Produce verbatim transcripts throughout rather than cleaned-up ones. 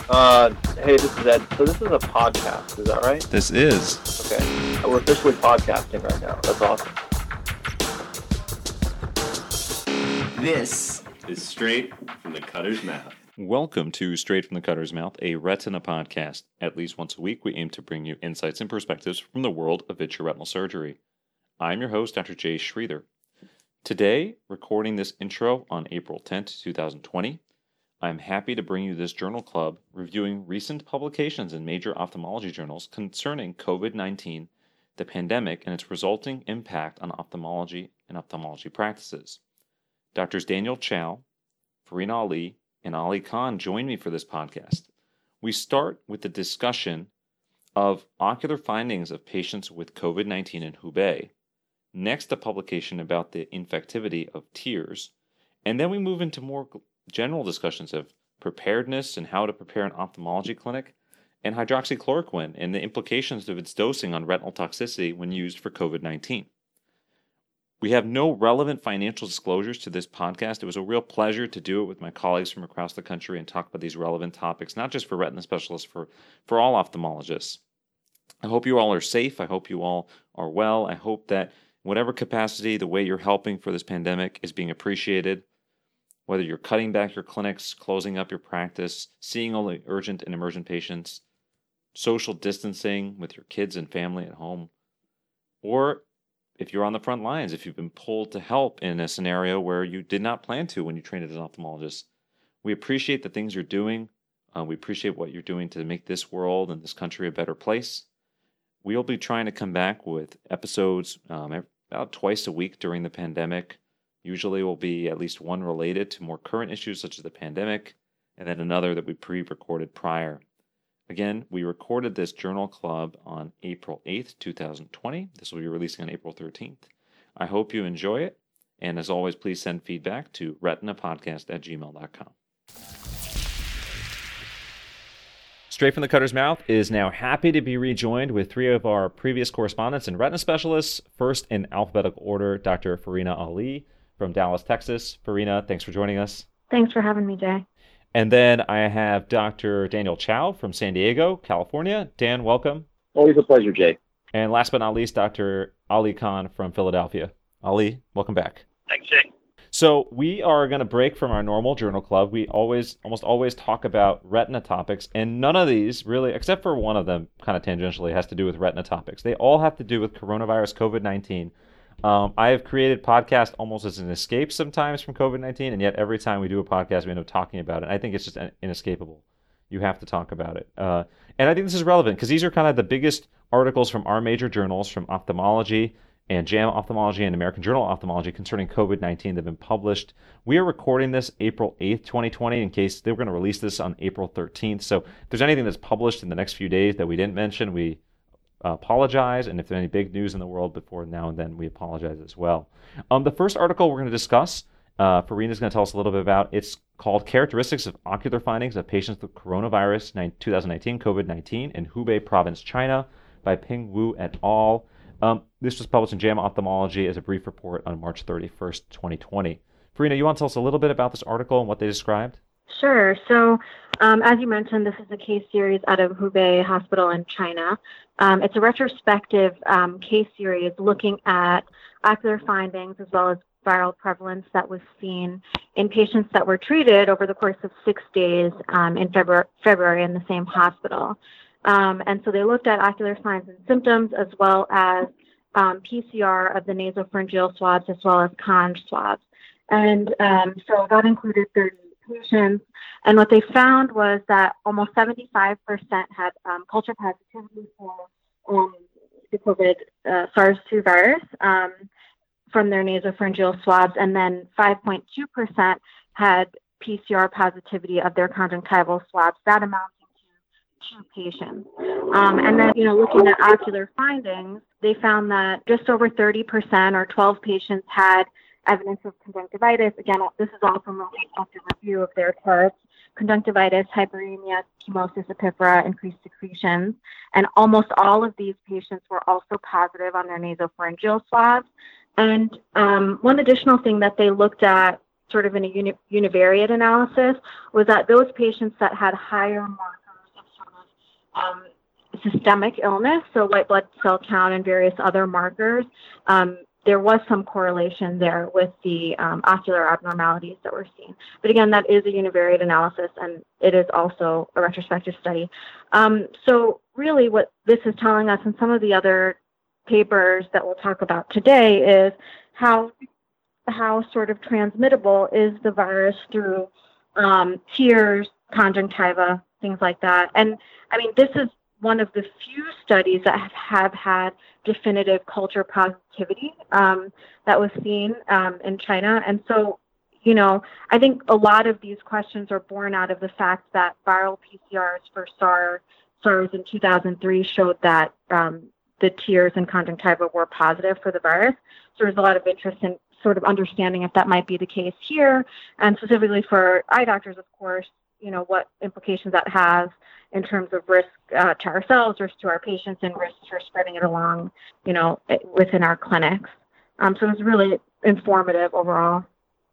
Uh, hey, this is Ed. So this is a podcast, is that right? This is. Okay. We're officially podcasting right now. That's awesome. This is Straight from the Cutter's Mouth. Welcome to Straight from the Cutter's Mouth, a retina podcast. At least once a week, we aim to bring you insights and perspectives from the world of vitreoretinal surgery. I'm your host, Doctor Jay Schreeder. Today, recording this intro on April tenth, twenty twenty, I'm happy to bring you this journal club reviewing recent publications in major ophthalmology journals concerning COVID nineteen, the pandemic, and its resulting impact on ophthalmology and ophthalmology practices. Doctors Daniel Chow, Farina Ali, and Ali Khan join me for this podcast. We start with the discussion of ocular findings of patients with COVID nineteen in Hubei. Next, a publication about the infectivity of tears. And then we move into more general discussions of preparedness and how to prepare an ophthalmology clinic, and hydroxychloroquine and the implications of its dosing on retinal toxicity when used for COVID nineteen. We have no relevant financial disclosures to this podcast. It was a real pleasure to do it with my colleagues from across the country and talk about these relevant topics, not just for retina specialists, for, for all ophthalmologists. I hope you all are safe. I hope you all are well. I hope that whatever capacity, the way you're helping for this pandemic is being appreciated. Whether you're cutting back your clinics, closing up your practice, seeing only urgent and emergent patients, social distancing with your kids and family at home, or if you're on the front lines, if you've been pulled to help in a scenario where you did not plan to when you trained as an ophthalmologist, we appreciate the things you're doing. Uh, we appreciate what you're doing to make this world and this country a better place. We'll be trying to come back with episodes um, about twice a week during the pandemic. Usually will be at least one related to more current issues such as the pandemic, and then another that we pre-recorded prior. Again, we recorded this journal club on April eighth, twenty twenty. This will be releasing on April thirteenth. I hope you enjoy it, and as always, please send feedback to retinapodcast at gmail dot com. Straight from the Cutter's Mouth is now happy to be rejoined with three of our previous correspondents and retina specialists. First, in alphabetical order, Doctor Farina Ali from Dallas, Texas. Farina, thanks for joining us. Thanks for having me, Jay. And then I have Doctor Daniel Chow from San Diego, California. Dan, welcome. Always a pleasure, Jay. And last but not least, Doctor Ali Khan from Philadelphia. Ali, welcome back. Thanks, Jay. So we are going to break from our normal journal club. We always, almost always talk about retina topics, and none of these really, except for one of them kind of tangentially, has to do with retina topics. They all have to do with coronavirus, COVID nineteen. Um, I have created podcasts almost as an escape sometimes from COVID nineteen, and yet every time we do a podcast, we end up talking about it. I think it's just inescapable. You have to talk about it. Uh, and I think this is relevant because these are kind of the biggest articles from our major journals, from Ophthalmology and JAMA Ophthalmology and American Journal of Ophthalmology concerning COVID nineteen that have been published. We are recording this April eighth, twenty twenty, in case they were going to release this on April thirteenth. So if there's anything that's published in the next few days that we didn't mention, we Uh, apologize, and if there's any big news in the world before now and then, we apologize as well. Um, the first article we're going to discuss, uh, Farina is going to tell us a little bit about. It's called Characteristics of Ocular Findings of Patients with Coronavirus twenty nineteen, COVID nineteen in Hubei Province, China, by Ping Wu et al. Um, this was published in JAMA Ophthalmology as a brief report on March thirty-first, twenty twenty. Farina, you want to tell us a little bit about this article and what they described? Sure. So, um, as you mentioned, this is a case series out of Hubei Hospital in China. Um, it's a retrospective um, case series looking at ocular findings as well as viral prevalence that was seen in patients that were treated over the course of six days um, in February, February in the same hospital. Um, and so they looked at ocular signs and symptoms as well as um, P C R of the nasopharyngeal swabs as well as conj swabs. And um, so that included thirty patients, and what they found was that almost seventy-five percent had um, culture positivity for um, the COVID uh, SARS two virus um, from their nasopharyngeal swabs, and then five point two percent had P C R positivity of their conjunctival swabs, that amounting to two patients. Um, and then, you know, looking at ocular findings, they found that just over thirty percent or twelve patients had evidence of conjunctivitis. Again, this is all from a retrospective review of their charts. Conjunctivitis, hyperemia, chemosis, epiphora, increased secretions. And almost all of these patients were also positive on their nasopharyngeal swabs. And um, one additional thing that they looked at sort of in a uni- univariate analysis was that those patients that had higher, more um, systemic illness, so white blood cell count and various other markers, um, there was some correlation there with the um, ocular abnormalities that we're seeing. But again, that is a univariate analysis, and it is also a retrospective study. Um, so really what this is telling us, and some of the other papers that we'll talk about today, is how how sort of transmittable is the virus through um, tears, conjunctiva, things like that. And I mean, this is one of the few studies that have, have had definitive culture positivity um, that was seen um, in China. And so, you know, I think a lot of these questions are born out of the fact that viral P C Rs for SARS, SARS in two thousand three showed that um, the tears and conjunctiva were positive for the virus. So there's a lot of interest in sort of understanding if that might be the case here, and specifically for eye doctors, of course, you know, what implications that has in terms of risk uh, to ourselves, risk to our patients, and risk for spreading it along, you know, within our clinics. Um, so it was really informative overall.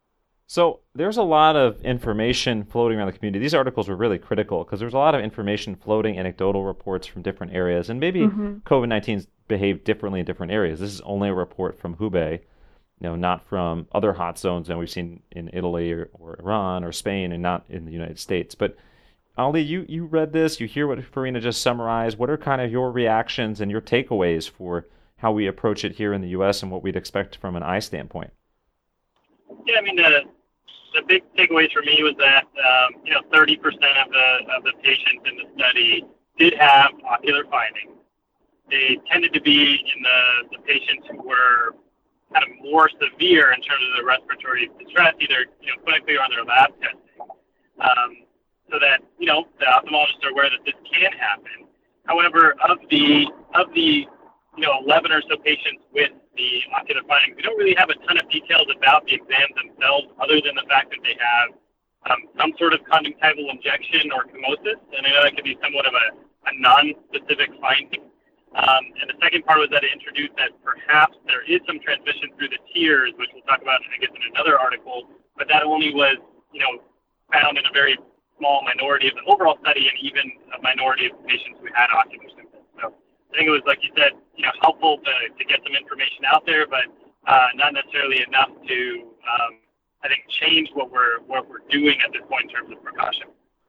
So there's a lot of information floating around the community. These articles were really critical because there's a lot of information floating, anecdotal reports from different areas, and maybe mm-hmm. COVID nineteen's behaved differently in different areas. This is only a report from Hubei, you know, not from other hot zones that we've seen in Italy or, or Iran or Spain, and not in the United States. But Ali, you, you read this, you hear what Farina just summarized. What are kind of your reactions and your takeaways for how we approach it here in the U S and what we'd expect from an eye standpoint? Yeah, I mean, the, the big takeaways for me was that, um, you know, thirty percent of the, of the patients in the study did have ocular findings. They tended to be in the, the patients who were kind of more severe in terms of the respiratory distress, either, you know, clinically or on their lab testing, um, so that, you know, the ophthalmologists are aware that this can happen. However, of the, of the, you know, eleven or so patients with the ocular findings, we don't really have a ton of details about the exams themselves, other than the fact that they have um, some sort of conjunctival injection or chemosis, and I know that could be somewhat of a, a non-specific finding. Um, and the second part was that it introduced that perhaps there is some transmission through the tears, which we'll talk about, I guess, in another article, but that only was, you know, found in a very small minority of the overall study, and even a minority of patients who had ocular symptoms. So I think it was, like you said, you know, helpful to, to get some information out there, but uh, not necessarily enough to, um, I think, change what we're what we're doing at this point in terms of precaution.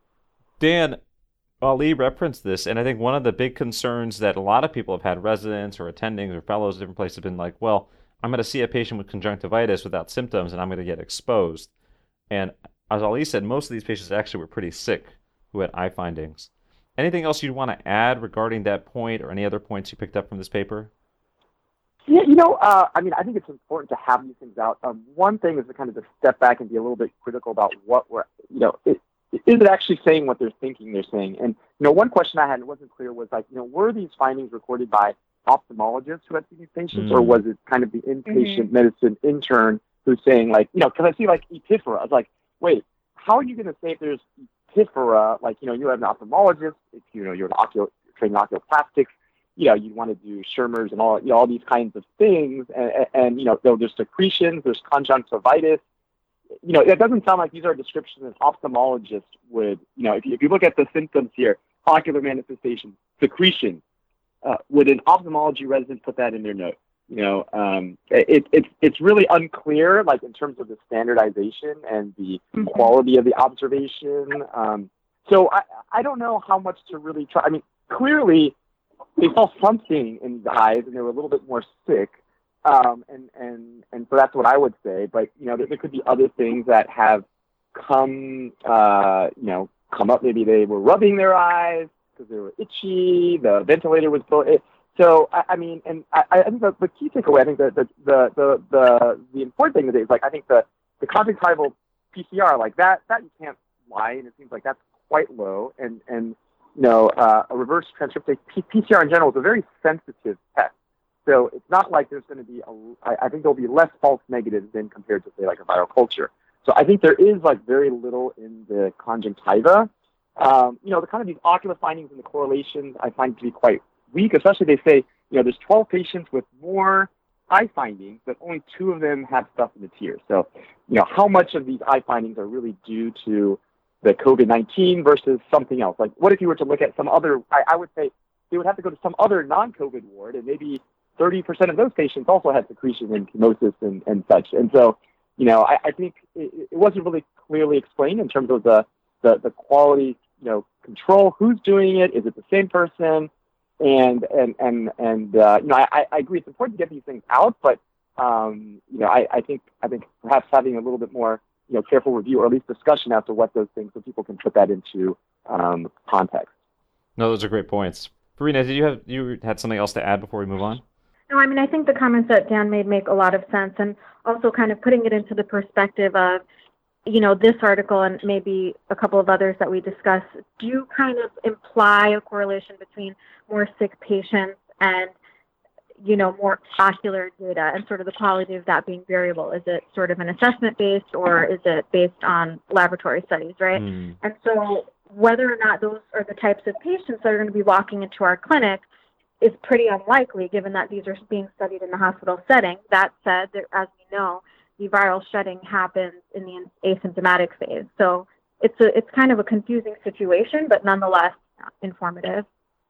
Dan, Ali referenced this, and I think one of the big concerns that a lot of people have had, residents or attendings or fellows at different places, have been like, well, I'm going to see a patient with conjunctivitis without symptoms, and I'm going to get exposed. And as Ali said, most of these patients actually were pretty sick who had eye findings. Anything else you'd want to add regarding that point, or any other points you picked up from this paper? Yeah, you know, uh, I mean, I think it's important to have these things out. Um, one thing is to kind of just step back and be a little bit critical about what we're, you know, it, is it actually saying what they're thinking they're saying? And, you know, one question I had, and it wasn't clear, was like, you know, were these findings recorded by ophthalmologists who had seen these patients, mm. or was it kind of the inpatient mm-hmm. medicine intern who's saying, like, you know, because I see, like, epiphora. I was like, wait, how are you going to say if there's epiphora, like, you know, you have an ophthalmologist, if, you know, you're an ocular, trained in oculoplastics, you know, you want to do Schirmer's and all, you know, all these kinds of things, and, and you know, there's secretions, there's conjunctivitis. You know, it doesn't sound like these are descriptions an ophthalmologist would, you know, if you, if you look at the symptoms here, ocular manifestation, secretion, uh, would an ophthalmology resident put that in their note? You know, um, it, it, it's really unclear, like, in terms of the standardization and the mm-hmm. quality of the observation. Um, so I, I don't know how much to really try. I mean, clearly they saw something in the eyes and they were a little bit more sick. Um, and, and, and so that's what I would say. But, you know, there, there could be other things that have come, uh, you know, come up. Maybe they were rubbing their eyes because they were itchy. The ventilator was full. It, so, I, I mean, and I, I think the, the key takeaway, I think the, the, the, the, the, the important thing today is, like, I think the, the conjunctival P C R, like that, that you can't lie. And it seems like that's quite low. And, and, you know, uh, a reverse transcriptase P- PCR in general is a very sensitive test. So it's not like there's going to be, a, I, I think there'll be less false negatives than compared to, say, like a viral culture. So I think there is, like, very little in the conjunctiva. Um, you know, the kind of these ocular findings and the correlations I find to be quite weak, especially they say, you know, there's twelve patients with more eye findings, but only two of them have stuff in the tears. So, you know, how much of these eye findings are really due to the COVID nineteen versus something else? Like, what if you were to look at some other, I, I would say they would have to go to some other non-COVID ward, and maybe thirty percent of those patients also had secretion and chemosis and, and such. And so, you know, I, I think it, it wasn't really clearly explained in terms of the, the, the quality, you know, control, who's doing it, is it the same person? And, and, and, and uh, you know, I, I agree it's important to get these things out, but, um, you know, I, I think, I think perhaps having a little bit more, you know, careful review or at least discussion as to what those things, so people can put that into um, context. No, those are great points. Farina, did you have, you had something else to add before we move on? No, I mean, I think the comments that Dan made make a lot of sense, and also kind of putting it into the perspective of, you know, this article and maybe a couple of others that we discussed do kind of imply a correlation between more sick patients and, you know, more ocular data and sort of the quality of that being variable. Is it sort of an assessment-based, or is it based on laboratory studies, right? Mm. And so whether or not those are the types of patients that are going to be walking into our clinic is pretty unlikely, given that these are being studied in the hospital setting. That said, there, as we know, the viral shedding happens in the asymptomatic phase. So it's a, it's kind of a confusing situation, but nonetheless informative.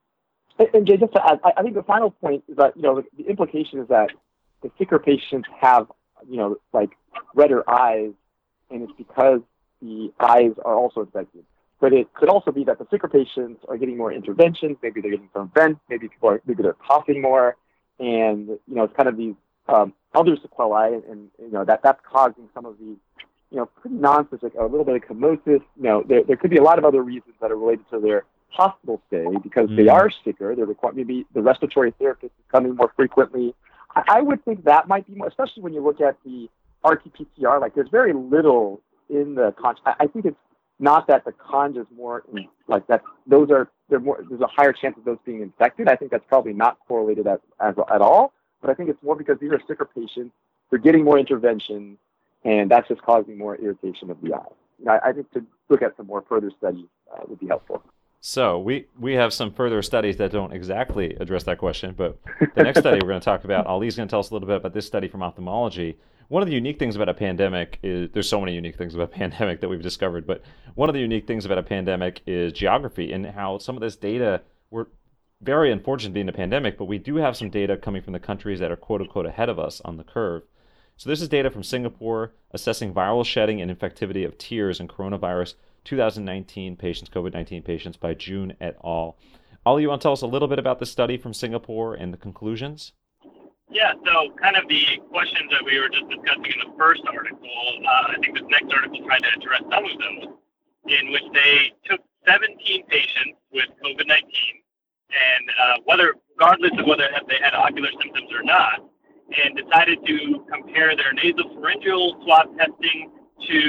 And, and Jay, just to add, I, I think the final point is that, you know, the, the implication is that the sicker patients have, you know, like redder eyes, and it's because the eyes are also infected. But it could also be that the sicker patients are getting more interventions. Maybe they're getting some vents. Maybe people are, maybe they're coughing more, and you know, it's kind of these um, other sequelae, and, and you know that that's causing some of these, you know, pretty non-specific, a little bit of chemosis. You know, there there could be a lot of other reasons that are related to their hospital stay because mm. they are sicker. They're required. Maybe the respiratory therapist is coming more frequently. I, I would think that might be more, especially when you look at the R T P C R. Like, there's very little in the con. I, I think it's not that the conj is more like that. Those are they're more. There's a higher chance of those being infected. I think that's probably not correlated as, as at all. But I think it's more because these are sicker patients. They're getting more intervention, and that's just causing more irritation of the eye. You know, I, I think to look at some more further studies uh, would be helpful. So we, we have some further studies that don't exactly address that question, but the next study we're going to talk about, Ali's going to tell us a little bit about this study from ophthalmology. One of the unique things about a pandemic is, there's so many unique things about a pandemic that we've discovered, but one of the unique things about a pandemic is geography and how some of this data, we're very unfortunate being a pandemic, but we do have some data coming from the countries that are quote-unquote ahead of us on the curve. So this is data from Singapore assessing viral shedding and infectivity of tears in coronavirus two thousand nineteen patients, COVID nineteen patients by June et al. Ali, you want to tell us a little bit about the study from Singapore and the conclusions? Yeah, so kind of the questions that we were just discussing in the first article, uh, I think this next article tried to address some of those, in which they took seventeen patients with COVID nineteen, and uh, whether, regardless of whether they had ocular symptoms or not, and decided to compare their nasopharyngeal swab testing to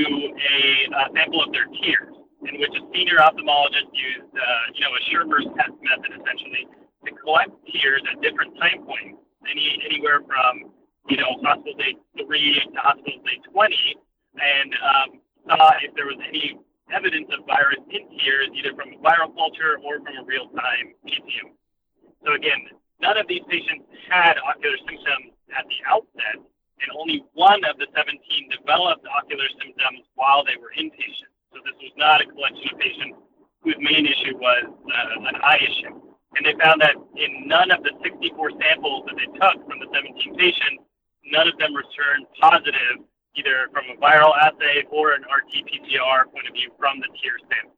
a uh, sample of their tears, in which a senior ophthalmologist used, uh, you know, a Sherper's test method essentially to collect tears at different time points, any anywhere from, you know, hospital day three to hospital day twenty, and um, saw if there was any evidence of virus in tears, either from a viral culture or from a real-time P C M. So again, none of these patients had ocular symptoms at the outset, and only one of the seventeen developed ocular symptoms while they were inpatient. So this was not a collection of patients whose main issue was uh, an eye issue. And they found that in none of the sixty-four samples that they took from the seventeen patients, none of them returned positive, either from a viral assay or an R T P C R point of view from the tear sample.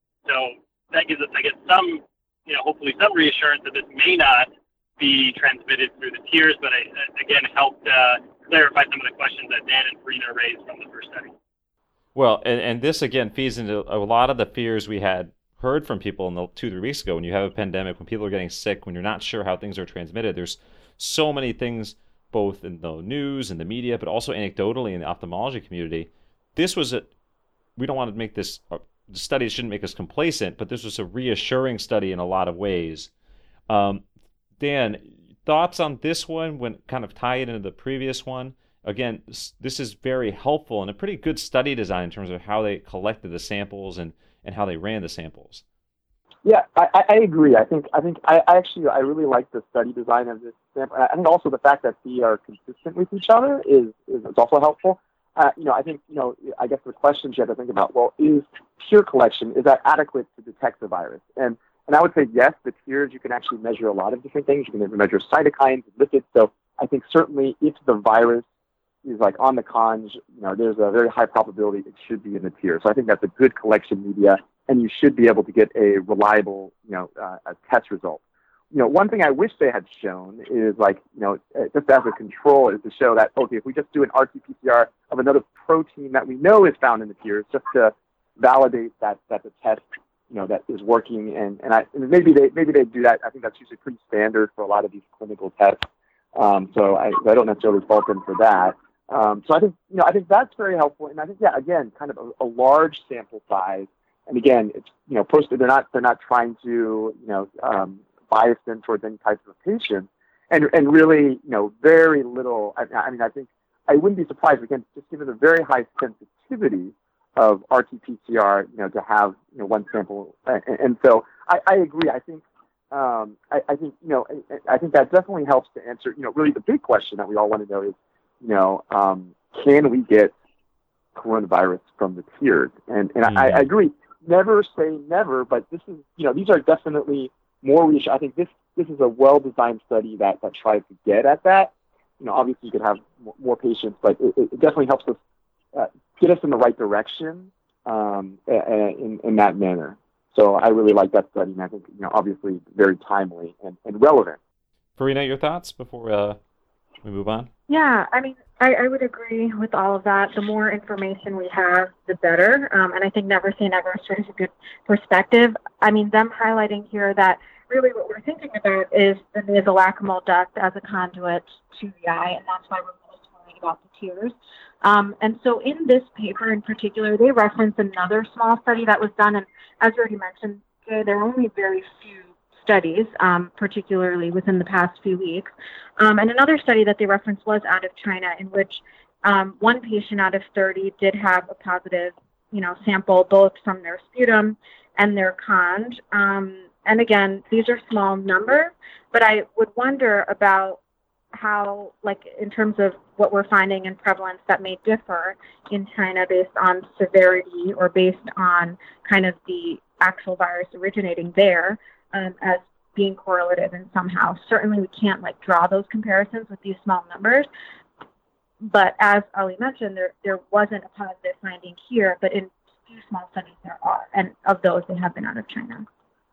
So that gives us, I guess, some, you know, hopefully some reassurance that this may not be transmitted through the tears, but I, again, helped uh, clarify some of the questions that Dan and Farina raised from the first study. Well, and, and this, again, feeds into a lot of the fears we had heard from people in the two, three weeks ago when you have a pandemic, when people are getting sick, when you're not sure how things are transmitted. There's so many things, both in the news and the media, but also anecdotally in the ophthalmology community. This was a, we don't want to make this, uh, the study shouldn't make us complacent, but this was a reassuring study in a lot of ways. Um, Dan, thoughts on this one when kind of tie it into the previous one? Again, this is very helpful and a pretty good study design in terms of how they collected the samples and, and how they ran the samples. Yeah, I, I agree. I think I think I, I actually I really like the study design of this sample. I think also the fact that they are consistent with each other is is, is also helpful. uh, you know, I think, you know, I guess the questions you have to think about, well, is tear collection, is that adequate to detect the virus? And and I would say yes, the tears, you can actually measure a lot of different things. You can measure cytokines, lipids. So I think certainly if the virus is like on the conj, you know, there's a very high probability it should be in the tear. So I think that's a good collection media, and you should be able to get a reliable, you know, uh, a test result. You know, one thing I wish they had shown is like, you know, just as a control is to show that, okay, if we just do an R T P C R of another protein that we know is found in the tears, just to validate that, that the test, you know, that is working. And, and I, and maybe they, maybe they do that. I think that's usually pretty standard for a lot of these clinical tests. Um, so I, I don't necessarily fault them for that. Um, so I think, you know, I think that's very helpful. And I think, yeah, again, kind of a, a large sample size. And again, it's, you know, posted, they're not, they're not trying to, you know, um, bias them towards any type of patient, and and really, you know, very little. I, I mean, I think I wouldn't be surprised, again, just given the very high sensitivity of R T P C R, you know, to have, you know, one sample. And, and so I, I agree. I think um, I, I think you know I, I think that definitely helps to answer, you know, really the big question that we all want to know is, you know, um, can we get coronavirus from the tears? And and mm-hmm. I, I agree. Never say never, but this is, you know, these are definitely more research. I think this this is a well-designed study that, that tries to get at that. You know, obviously you could have more patients, but it, it definitely helps us uh, get us in the right direction um, in in that manner. So I really like that study, and I think, you know, obviously very timely and, and relevant. Farina, your thoughts before uh, we move on? Yeah, I mean, I, I would agree with all of that. The more information we have, the better. Um, and I think never say never is a good perspective. I mean, them highlighting here that really what we're thinking about is the nasolacrimal duct as a conduit to the eye, and that's why we're most worried about the tears. Um, and so in this paper in particular, they reference another small study that was done, and as you already mentioned, there are only very few studies, um, particularly within the past few weeks. Um, and another study that they referenced was out of China, in which um, one patient out of thirty did have a positive, you know, sample both from their sputum and their conj. Um, and again, these are small numbers, but I would wonder about how, like, in terms of what we're finding in prevalence that may differ in China based on severity or based on kind of the actual virus originating there. Um, as being correlative and somehow. Certainly we can't like draw those comparisons with these small numbers, but as Ali mentioned, there there wasn't a positive finding here, but in few small studies there are, and of those they have been out of China.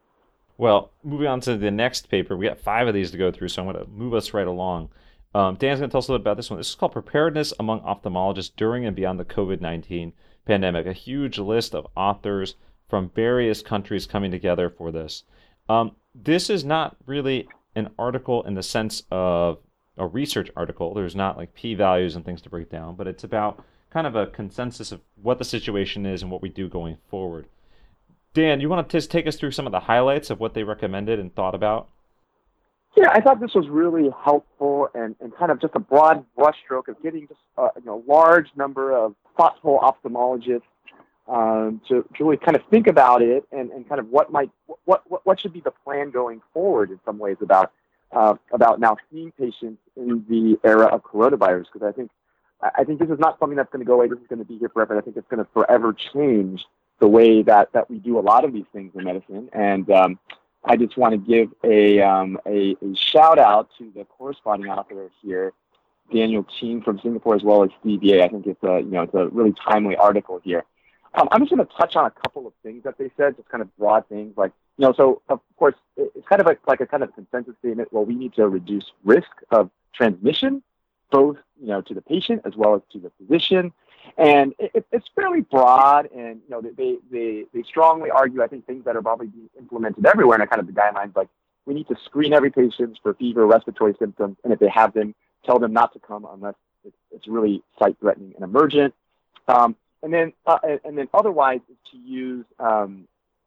Well, moving on to the next paper, we got five of these to go through, so I'm going to move us right along. Um, Dan's going to tell us a little bit about this one. This is called Preparedness Among Ophthalmologists During and Beyond the COVID nineteen Pandemic, a huge list of authors from various countries coming together for this. Um, this is not really an article in the sense of a research article. There's not like p-values and things to break down, but it's about kind of a consensus of what the situation is and what we do going forward. Dan, you want to just take us through some of the highlights of what they recommended and thought about? Yeah, I thought this was really helpful and, and kind of just a broad brushstroke of getting just a you know, large number of thoughtful ophthalmologists Um, to, to really kind of think about it and, and kind of what might what, what what should be the plan going forward in some ways about uh, about now seeing patients in the era of coronavirus, because I think I think this is not something that's going to go away. This is going to be here forever. I think it's going to forever change the way that, that we do a lot of these things in medicine. And um, I just want to give a, um, a a shout out to the corresponding author here, Daniel Ching from Singapore, as well as Steve Ye. I think it's a you know it's a really timely article here. Um, I'm just going to touch on a couple of things that they said, just kind of broad things. Like, you know, so, of course, it's kind of like, like a kind of consensus statement. Well, we need to reduce risk of transmission, both, you know, to the patient as well as to the physician. And it, it's fairly broad. And, you know, they, they, they strongly argue, I think, things that are probably being implemented everywhere in a kind of the guidelines, like we need to screen every patient for fever, respiratory symptoms. And if they have them, tell them not to come unless it's, it's really sight-threatening and emergent. Um, And then, uh, and then, otherwise, is to use um,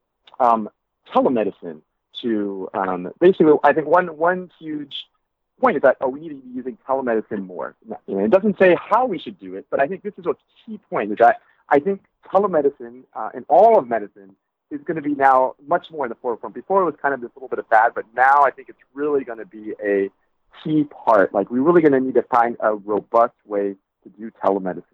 um, telemedicine to um, basically. I think one one huge point is that oh, we need to be using telemedicine more. You know, it doesn't say how we should do it, but I think this is a key point. Is that I think telemedicine uh, and all of medicine is going to be now much more in the forefront. Before it was kind of this little bit of fad, but now I think it's really going to be a key part. Like we're really going to need to find a robust way to do telemedicine.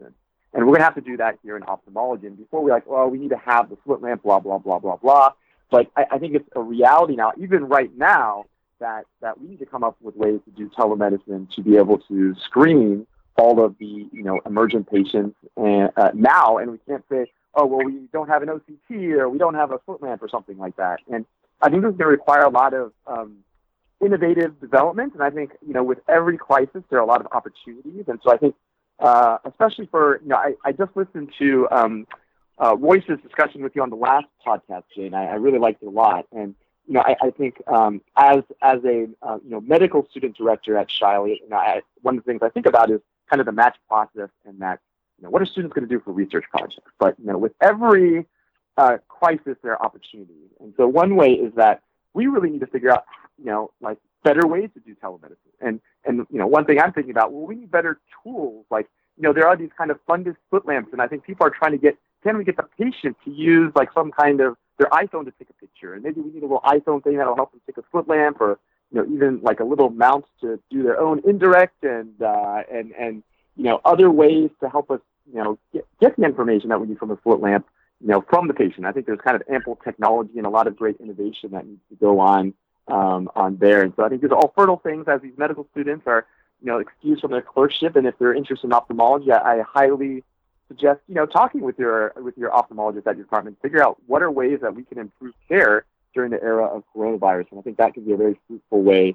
And we're going to have to do that here in ophthalmology. And before we're like, well, we need to have the slit lamp, blah, blah, blah, blah, blah. But I, I think it's a reality now, even right now, that, that we need to come up with ways to do telemedicine to be able to screen all of the, you know, emergent patients and, uh, now. And we can't say, oh, well, we don't have an O C T or we don't have a slit lamp or something like that. And I think this is going to require a lot of um, innovative development. And I think, you know, with every crisis, there are a lot of opportunities. And so I think, uh, especially for, you know, I, I just listened to um, uh, Royce's discussion with you on the last podcast, Jane. I, I really liked it a lot. And, you know, I, I think um, as as a, uh, you know, medical student director at Shiley, you know, I, one of the things I think about is kind of the match process and that, you know, what are students going to do for research projects? But, you know, with every uh, crisis, there are opportunities. And so one way is that we really need to figure out, you know, like better ways to do telemedicine. And, and you know, one thing I'm thinking about, well, we need better tools. Like, you know, there are these kind of funded slit lamps, and I think people are trying to get, can we get the patient to use like some kind of their iPhone to take a picture? And maybe we need a little iPhone thing that'll help them take a slit lamp, or, you know, even like a little mount to do their own indirect and, uh, and, and, you know, other ways to help us, you know, get, get the information that we need from a slit lamp, you know, from the patient. I think there's kind of ample technology and a lot of great innovation that needs to go on um, on there. And so I think these are all fertile things as these medical students are, you know, excused from their clerkship. And if they're interested in ophthalmology, I, I highly suggest, you know, talking with your with your ophthalmologist at your department, figure out what are ways that we can improve care during the era of coronavirus. And I think that can be a very fruitful way.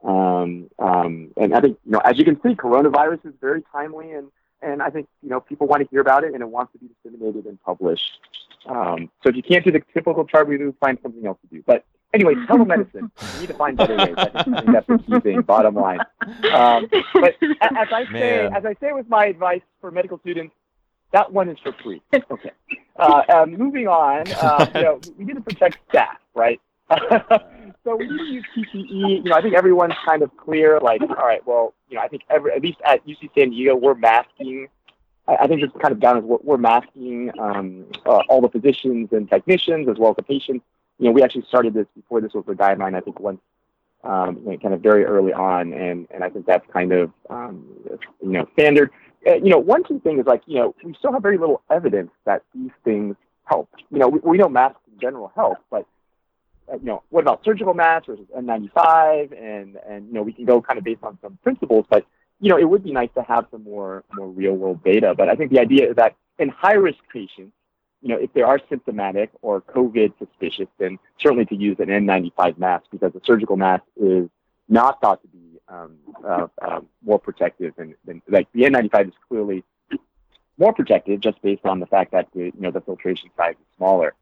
Um, um, and I think, you know, as you can see, coronavirus is very timely, and, and I think, you know, people want to hear about it and it wants to be disseminated and published. Um, so if you can't do the typical chart review, find something else to do. But anyway, telemedicine, you need to find better ways. I think, I think that's the key thing, bottom line. Um, but as I say, Man. as I say with my advice for medical students, that one is for free. Okay. Uh, um, moving on, uh, you know, we need to protect staff, right? So we need to use P P E. You know, I think everyone's kind of clear. Like, all right, well, you know, I think every, at least at U C San Diego, we're masking. I, I think it's kind of down as we're, we're masking um, uh, all the physicians and technicians as well as the patients. You know, we actually started this before this was a guideline. I think once, um, you know, kind of very early on, and and I think that's kind of um, you know standard. Uh, you know, one key thing is like, you know, we still have very little evidence that these things help. You know, we, we know masks in general help, but uh, you know, what about surgical masks versus N ninety-five? And and you know, we can go kind of based on some principles, but you know, it would be nice to have some more more real world data. But I think the idea is that in high risk patients, you know, if they are symptomatic or COVID suspicious, then certainly to use an N ninety-five mask, because the surgical mask is not thought to be um, uh, uh, more protective than, than like the N ninety-five is clearly more protective just based on the fact that the, you know, the filtration size is smaller.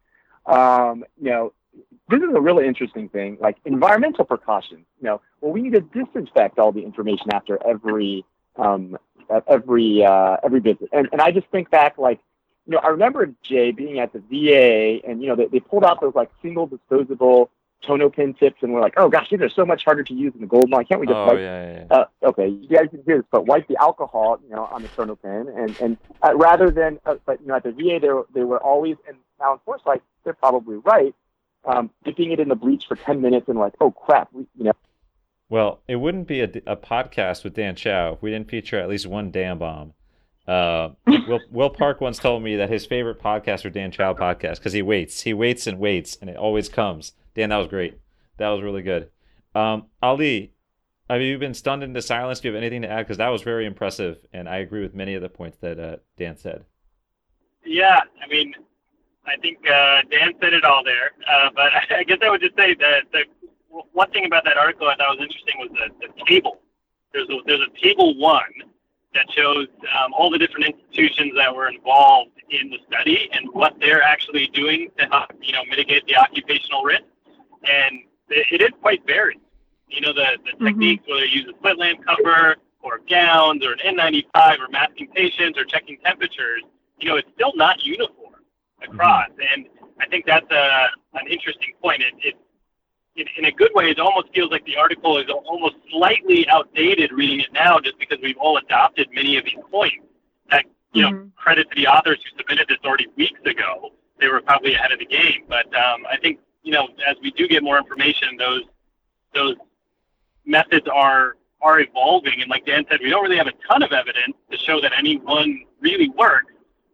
Um, you know, this is a really interesting thing, like environmental precautions. You know, well, we need to disinfect all the information after every um, every uh, every visit, and and I just think back, like, you know, I remember, Jay, being at the V A, and, you know, they, they pulled out those, like, single disposable Tonopin tips, and we're like, oh, gosh, these are so much harder to use than the gold one. Can't we just, Oh, like, yeah, yeah, yeah. uh, okay, you guys can hear this, but wipe the alcohol, you know, on the Tonopin, and, and uh, rather than, uh, but, you know, at the V A, they were, they were always, and now in Foresight, they're probably right, um, dipping it in the bleach for ten minutes and like, oh, crap, we, you know. Well, it wouldn't be a, a podcast with Dan Chow if we didn't feature at least one damn bomb. Uh, Will Will Park once told me that his favorite podcast are Dan Chow podcasts because he waits, he waits and waits, and it always comes. Dan, that was great. That was really good. Um, Ali, have you been stunned into silence? Do you have anything to add? Because that was very impressive, and I agree with many of the points that uh, Dan said. Yeah, I mean, I think uh, Dan said it all there. Uh, but I guess I would just say that the one thing about that article I thought was interesting was the, the table. There's a, there's a table one that shows um, all the different institutions that were involved in the study and what they're actually doing to help, you know, mitigate the occupational risk. And it, it is quite varied. You know, the, the mm-hmm. techniques, whether you use a slit lamp cover or gowns or an N ninety-five or masking patients or checking temperatures, you know, it's still not uniform across. Mm-hmm. And I think that's a, an interesting point. It, it, it, in a good way, it almost feels like the article is almost slightly outdated reading it now just because we've all adopted many of these points. That, you mm-hmm. know, credit to the authors who submitted this already weeks ago. They were probably ahead of the game. But um, I think, you know, as we do get more information, those those methods are are evolving. And like Dan said, we don't really have a ton of evidence to show that any one really works.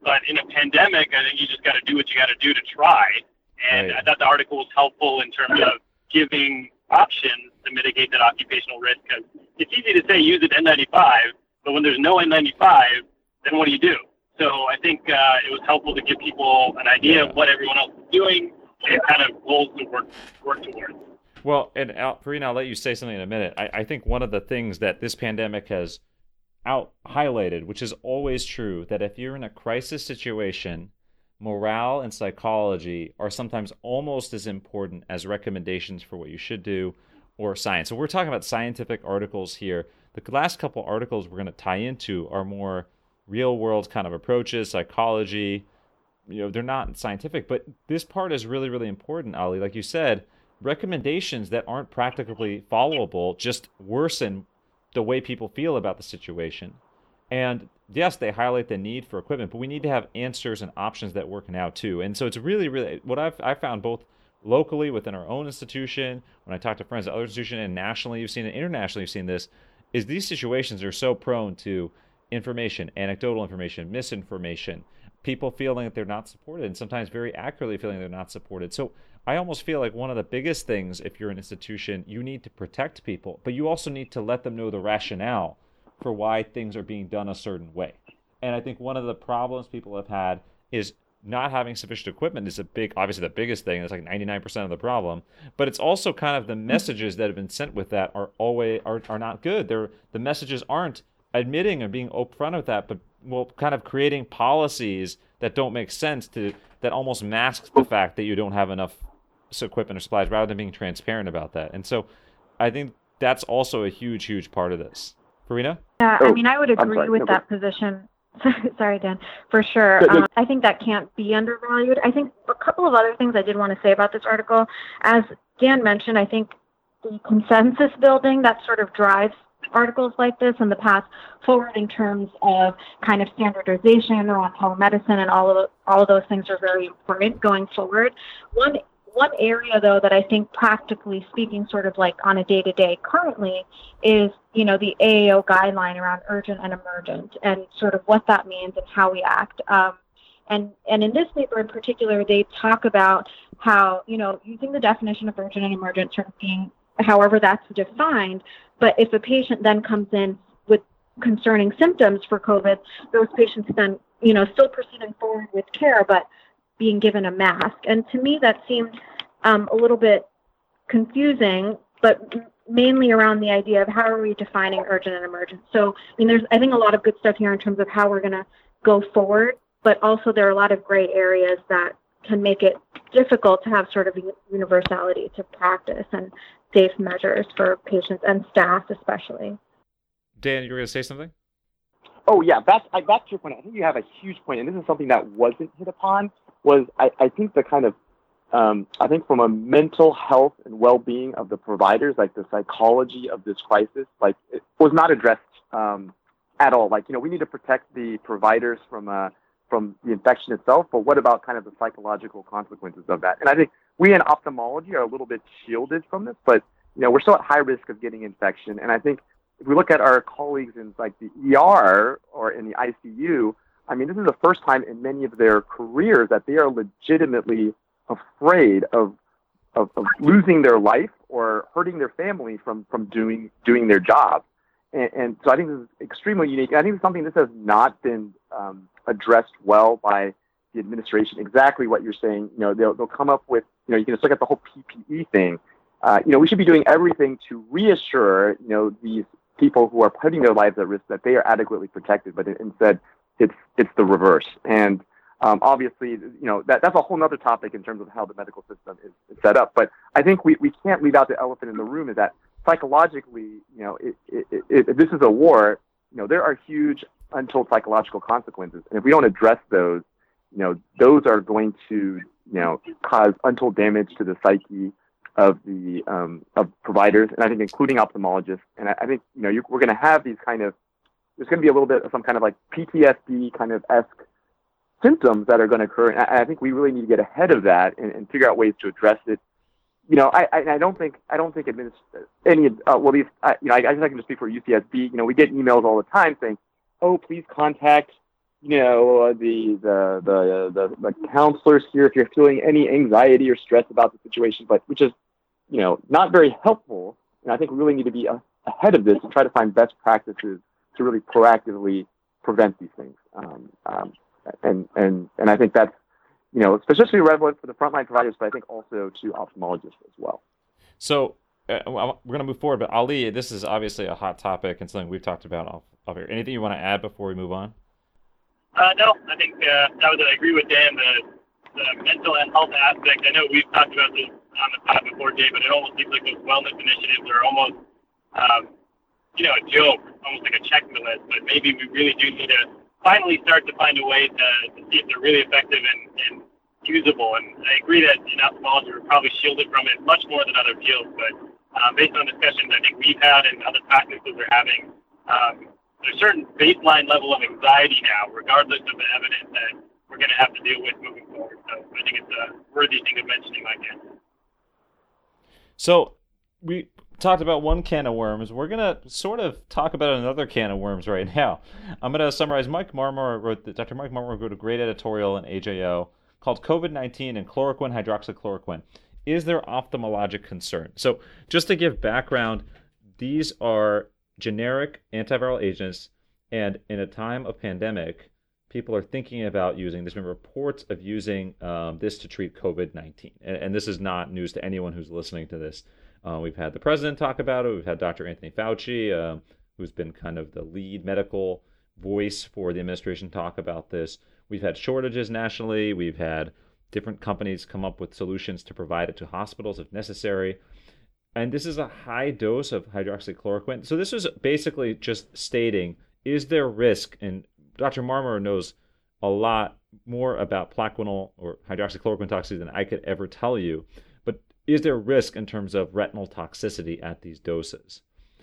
But in a pandemic, I think you just got to do what you got to do to try. And Right. I thought the article was helpful in terms of giving options to mitigate that occupational risk. Because it's easy to say use an N ninety-five, but when there's no N ninety-five, then what do you do? So I think uh, it was helpful to give people an idea Yeah. of what everyone else is doing and kind of goals to work work towards. Well, and Al, Farina, I'll let you say something in a minute. I, I think one of the things that this pandemic has out highlighted, which is always true, that if you're in a crisis situation, morale and psychology are sometimes almost as important as recommendations for what you should do or science. So we're talking about scientific articles here. The last couple articles we're going to tie into are more real world kind of approaches, psychology. You know, they're not scientific, but this part is really, really important, Ali. Like you said, recommendations that aren't practically followable just worsen the way people feel about the situation. And yes, they highlight the need for equipment, but we need to have answers and options that work now too. And so it's really, really what I've I found both locally within our own institution, when I talk to friends at other institutions, and nationally you've seen it, internationally you've seen this, is these situations are so prone to information, anecdotal information, misinformation, people feeling that they're not supported, and sometimes very accurately feeling they're not supported. So I almost feel like one of the biggest things, if you're an institution, you need to protect people, but you also need to let them know the rationale for why things are being done a certain way. And I think one of the problems people have had is not having sufficient equipment is a big, obviously the biggest thing. It's like ninety-nine percent of the problem, but it's also kind of the messages that have been sent with that are always are, are not good. They're, the messages aren't admitting and being upfront with that, but well, kind of creating policies that don't make sense to that almost masks the fact that you don't have enough equipment or supplies, rather than being transparent about that. And so I think that's also a huge, huge part of this. Farina? Yeah, Oh, I mean, I would I'm agree sorry. with No, that position. Sorry, Dan, for sure. No, no. Um, I think that can't be undervalued. I think a couple of other things I did want to say about this article. As Dan mentioned, I think the consensus building that sort of drives articles like this in the path forward in terms of kind of standardization around telemedicine and all of the, all of those things are very important going forward. One One area, though, that I think practically speaking, sort of like on a day-to-day currently, is, you know, the A A O guideline around urgent and emergent and sort of what that means and how we act. Um, and, and in this paper in particular, they talk about how, you know, using the definition of urgent and emergent sort of being however that's defined, but if a patient then comes in with concerning symptoms for COVID, those patients then, you know, still proceeding forward with care, but being given a mask. And to me, that seemed um, a little bit confusing, but m- mainly around the idea of how are we defining urgent and emergent. So, I mean, there's, I think, a lot of good stuff here in terms of how we're going to go forward, but also there are a lot of gray areas that can make it difficult to have sort of universality to practice and safe measures for patients and staff especially. Dan, you were going to say something? Oh, yeah, that's, I, that's your point. I think you have a huge point, and this is something that wasn't hit upon, was I, I think the kind of, um, I think from a mental health and well-being of the providers, like the psychology of this crisis, like it was not addressed um, at all. Like, you know, we need to protect the providers from uh, from the infection itself, but what about kind of the psychological consequences of that? And I think we in ophthalmology are a little bit shielded from this, but, you know, we're still at high risk of getting infection. And I think if we look at our colleagues in like the E R or in the I C U, I mean, this is the first time in many of their careers that they are legitimately afraid of, of, of losing their life or hurting their family from, from doing doing their job. And, and so I think this is extremely unique. I think it's something this has not been um, addressed well by the administration. Exactly what you're saying. You know, they'll, they'll come up with, you know, you can just look at the whole P P E thing. Uh, you know, we should be doing everything to reassure, you know, these people who are putting their lives at risk that they are adequately protected, but instead it's it's the reverse. And um, obviously, you know, that, that's a whole other topic in terms of how the medical system is, is set up. But I think we, we can't leave out the elephant in the room is that psychologically, you know, it, it, it, if this is a war, you know, there are huge untold psychological consequences. And if we don't address those, you know, those are going to, you know, cause untold damage to the psyche of the um, of providers, and I think including ophthalmologists. And I, I think, you know, you're, we're going to have these kind of, there's going to be a little bit of some kind of like P T S D kind of esque symptoms that are going to occur. And I, I think we really need to get ahead of that and, and figure out ways to address it. You know, I, I, I don't think I don't think administ- any uh, well, these I, you know, I, I guess I can just speak for U C S B. You know, we get emails all the time saying, "Oh, please contact you know, the, the, the, the, the counselors here if you're feeling any anxiety or stress about the situation, but which is, you know, not very helpful. And I think we really need to be a, ahead of this and try to find best practices to really proactively prevent these things. Um, um, and, and, and I think that's, you know, especially relevant for the frontline providers, but I think also to ophthalmologists as well. So uh, we're going to move forward, but Ali, this is obviously a hot topic and something we've talked about off, off here. Anything you want to add before we move on? Uh, no, I think uh, that was, I agree with Dan, the, the mental and health aspect. I know we've talked about this on the pod before, Jay, but it almost seems like those wellness initiatives are almost, um, you know, a joke, almost like a checklist, but maybe we really do need to finally start to find a way to, to see if they're really effective and, and usable. And I agree that in ophthalmology we're probably shielded from it much more than other fields, but um, based on discussions I think we've had and other practices are having, um, there's a certain baseline level of anxiety now, regardless of the evidence that we're going to have to deal with moving forward. So I think it's a worthy thing of mentioning like that. So we talked about one can of worms. We're going to sort of talk about another can of worms right now. I'm going to summarize. Mike Marmor wrote, Doctor Mike Marmor wrote a great editorial in A J O called COVID nineteen and Chloroquine, Hydroxychloroquine. Is there ophthalmologic concern? So just to give background, these are generic antiviral agents, and in a time of pandemic, people are thinking about using, there's been reports of using um, this to treat COVID nineteen. And, and this is not news to anyone who's listening to this. Uh, we've had the president talk about it. We've had Doctor Anthony Fauci, uh, who's been kind of the lead medical voice for the administration, talk about this. We've had shortages nationally. We've had different companies come up with solutions to provide it to hospitals if necessary. And this is a high dose of hydroxychloroquine. So this is basically just stating, is there risk? And Doctor Marmor knows a lot more about Plaquenil or hydroxychloroquine toxicity than I could ever tell you. But is there risk in terms of retinal toxicity at these doses?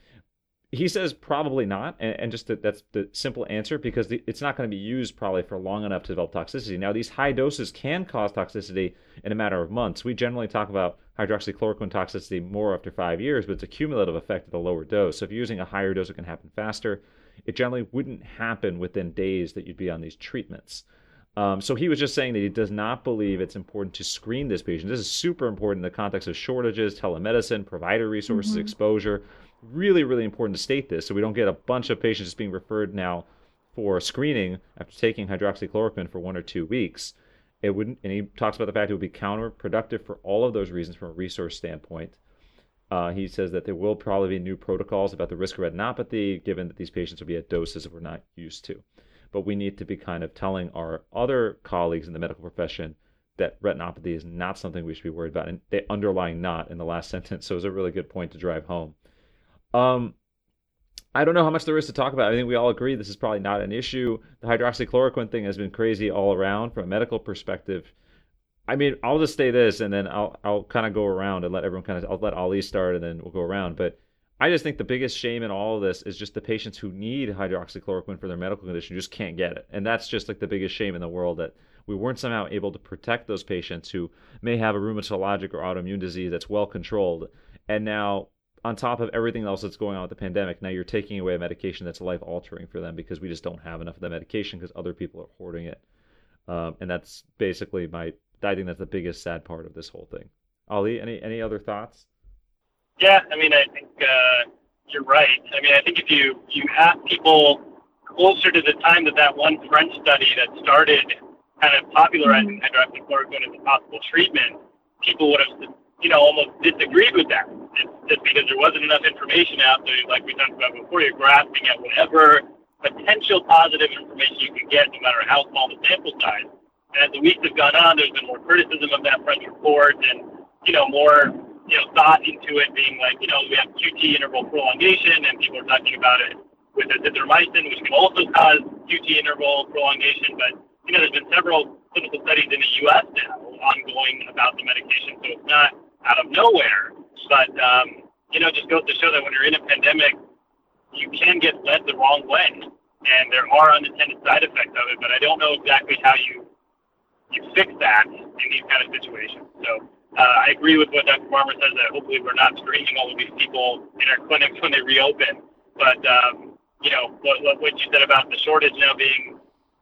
He says probably not, and, and just that that's the simple answer, because the, it's not going to be used probably for long enough to develop toxicity. Now, these high doses can cause toxicity in a matter of months. We generally talk about hydroxychloroquine toxicity more after five years, but it's a cumulative effect at a lower dose. So if you're using a higher dose, it can happen faster. It generally wouldn't happen within days that you'd be on these treatments. Um, so he was just saying that he does not believe it's important to screen this patient. This is super important in the context of shortages, telemedicine, provider resources, mm-hmm. exposure. Really, really important to state this so we don't get a bunch of patients just being referred now for screening after taking hydroxychloroquine for one or two weeks. It wouldn't, and he talks about the fact it would be counterproductive for all of those reasons from a resource standpoint. Uh, he says that there will probably be new protocols about the risk of retinopathy, given that these patients will be at doses that we're not used to. But we need to be kind of telling our other colleagues in the medical profession that retinopathy is not something we should be worried about. And they underline not in the last sentence, so it's a really good point to drive home. Um, I don't know how much there is to talk about. I think we all agree this is probably not an issue. The hydroxychloroquine thing has been crazy all around from a medical perspective. I mean, I'll just say this, and then I'll I'll kind of go around and let everyone kind of, I'll let Ali start, and then we'll go around. But I just think the biggest shame in all of this is just the patients who need hydroxychloroquine for their medical condition just can't get it. And that's just like the biggest shame in the world, that we weren't somehow able to protect those patients who may have a rheumatologic or autoimmune disease that's well controlled. And now, on top of everything else that's going on with the pandemic, now you're taking away a medication that's life-altering for them because we just don't have enough of the medication because other people are hoarding it. Um, and that's basically my, I think that's the biggest sad part of this whole thing. Ali, any any other thoughts? Yeah, I mean, I think uh, you're right. I mean, I think if you, you ask people closer to the time that that one French study that started kind of popularizing hydroxychloroquine as a possible treatment, people would have, you know, almost disagreed with that. It's just because there wasn't enough information out there, like we talked about before, you're grasping at whatever potential positive information you can get, no matter how small the sample size. And as the weeks have gone on, there's been more criticism of that French report and, you know, more, you know, thought into it being like, you know, we have Q T interval prolongation, and people are talking about it with azithromycin, which can also cause Q T interval prolongation. But, you know, there's been several clinical studies in the U S now ongoing about the medication, so it's not out of nowhere. But, um, you know, just goes to show that when you're in a pandemic, you can get led the wrong way. And there are unintended side effects of it, but I don't know exactly how you you fix that in these kind of situations. So uh, I agree with what Doctor Marmor says, that hopefully we're not screening all of these people in our clinics when they reopen. But, um, you know, what, what you said about the shortage now being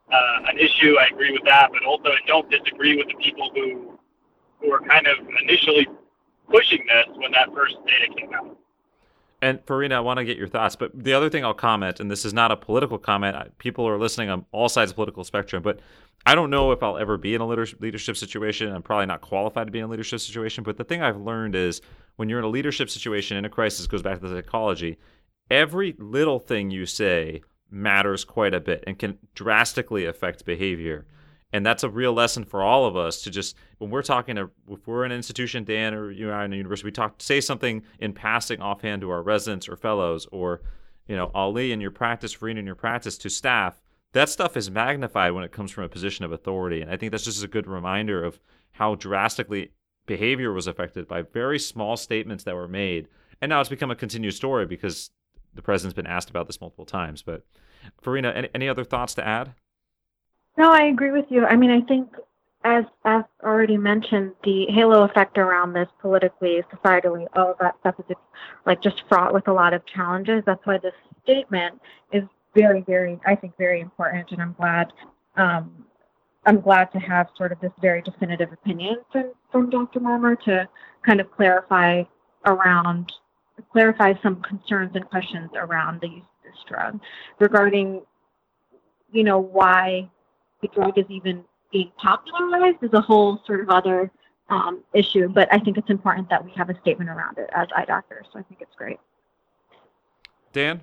uh, an issue. I agree with that, but also I don't disagree with the people who who were kind of initially pushing this when that first data came out. And Farina, I want to get your thoughts, but the other thing I'll comment, and this is not a political comment, people are listening on all sides of the political spectrum, but I don't know if I'll ever be in a leadership situation. I'm probably not qualified to be in a leadership situation, but the thing I've learned is when you're in a leadership situation in a crisis, goes back to the psychology, every little thing you say matters quite a bit and can drastically affect behavior. And that's a real lesson for all of us to just, when we're talking to, if we're in an institution, Dan, or you are in a university, we talk, say something in passing offhand to our residents or fellows, or, you know, Ali in your practice, Farina in your practice to staff, that stuff is magnified when it comes from a position of authority. And I think that's just a good reminder of how drastically behavior was affected by very small statements that were made. And now it's become a continued story because the president's been asked about this multiple times. But Farina, any, any other thoughts to add? No, I agree with you. I mean, I think, as as already mentioned, the halo effect around this politically, societally, all of that stuff is like just fraught with a lot of challenges. That's why this statement is very, very, I think, very important. And I'm glad, um, I'm glad to have sort of this very definitive opinion from, from Doctor Marmer to kind of clarify around, clarify some concerns and questions around the use of this drug regarding, you know, why the drug is even being popularized is a whole sort of other um, issue, but I think it's important that we have a statement around it as eye doctors, so I think it's great. Dan?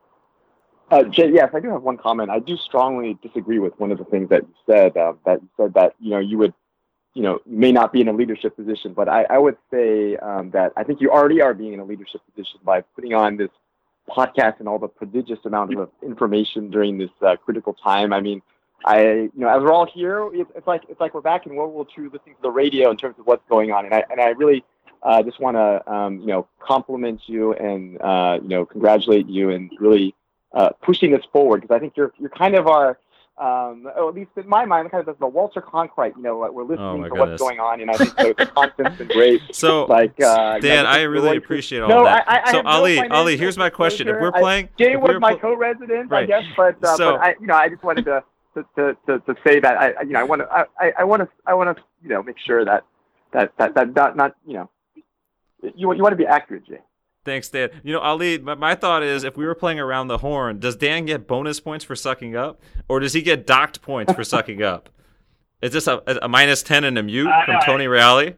Uh, Jay, yes, I do have one comment. I do strongly disagree with one of the things that you said, uh, that you said that, you know, you would, you know, may not be in a leadership position, but I, I would say um, that I think you already are being in a leadership position by putting on this podcast and all the prodigious amount of information during this uh, critical time. I mean, I, you know, as we're all here, it's, it's like it's like we're back in World War Two, listening to the radio in terms of what's going on, and I and I really uh, just want to, um, you know, compliment you and uh, you know, congratulate you and really uh, pushing this forward, because I think you're you're kind of our, um, or at least in my mind, kind of the Walter Cronkite. You know, we're listening oh to goodness. what's going on, and I think the, the content's been great. So, like, uh, Dan, you know, I really appreciate all no, that. I, I so, have no Ali, Ali, here's my question: disclosure. If we're playing, I, Jay if was we're my pl- co-resident, right. I guess, but, uh, So- but I, you know, I just wanted to. To, to, to, to say that I you know I want to I, I want to I want to you know make sure that that that that not, not you know you you want to be accurate, Jay. Thanks, Dan. You know, Ali, my, my thought is if we were playing around the horn, does Dan get bonus points for sucking up, or does he get docked points for sucking up? Is this a, a minus ten and a mute Uh, from no, Tony Reale?